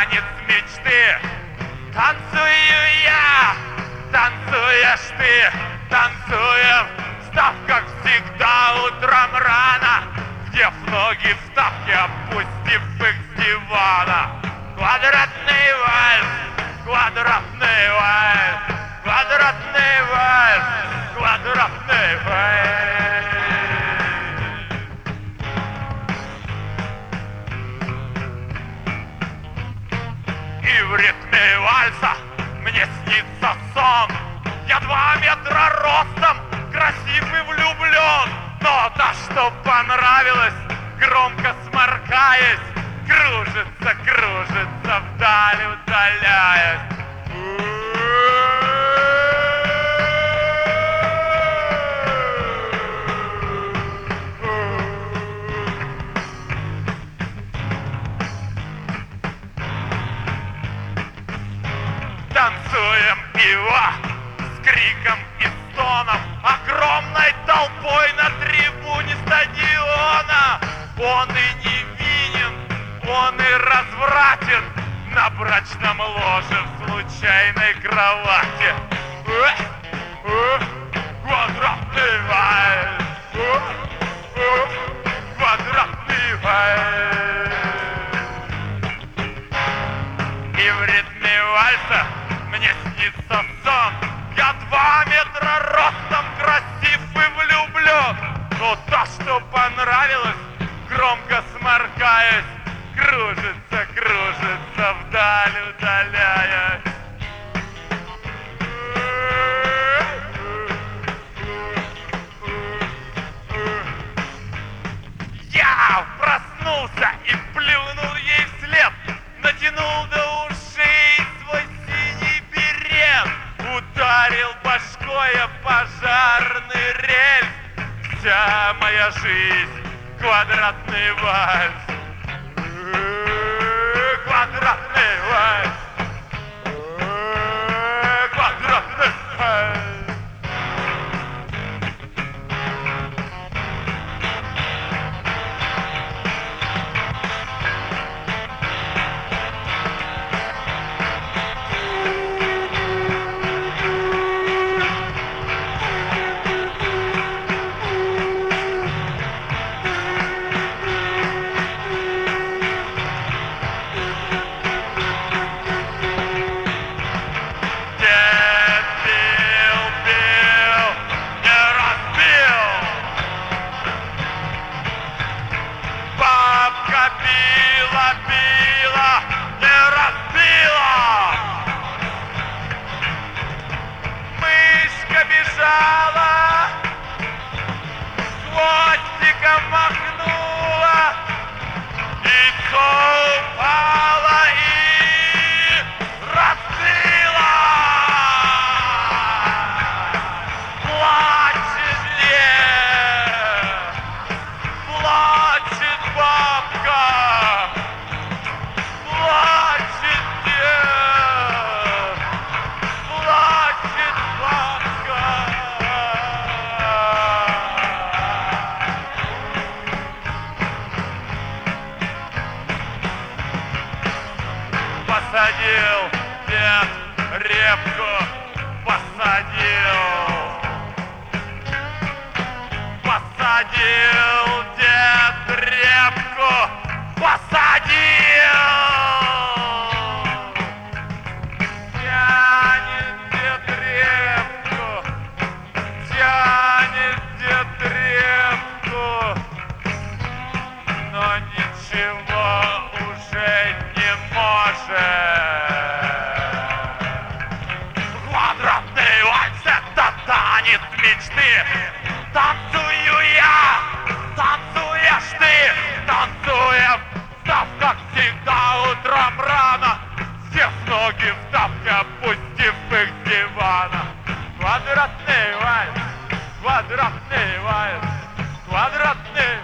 танец мечты. Танцую я, танцуешь ты, танцуем, встав, как всегда, утром рано, вдев ноги в ставки, опустив их с дивана. Квадратный вальс, квадратный вальс, квадратный вальс, квадратный вальс. И в ритме вальса мне снится сон. Я 2 метра ростом, красив и влюблен. Но та, что понравилась, громко сморкаясь, кружится, кружится вдаль, удаляясь. Танцуем его с криком и стоном, огромной толпой на трибуне стадиона. Он и невинен, он и развратен на брачном ложе в случайной кровати. Квадратный вальс, квадратный вальс. И в ритме вальса мне снится сон. Я 2 метра ростом, красив и влюблен. Но та, что понравилась, громко сморкаясь, кружится, кружится вдаль, удаляясь. Я проснулся и плюнул ей вслед, натянул до ушей свой синий берет, ударил башкой о пожарный рельс. Вся моя жизнь — квадратный вальс, квадратный вальс, квадратный вальс. Била, не разбила. Мышка бежала, хвостиком махнула, яйцо упало и разбила. Плачет лев, плачет бабка. Плачет дед, плачет бабка. Посадил дед репку, посадил. Посадил дед репку, посадил. Тянет дед репку, тянет дед репку, но ничего уже не может. Квадратный вальс — это танец мечты. Танцую я, танцуешь ты, танцуем, став, как всегда, утром рано, сев ноги в тапки, опустив их с дивана. Квадратный вальс, квадратный вальс, квадратный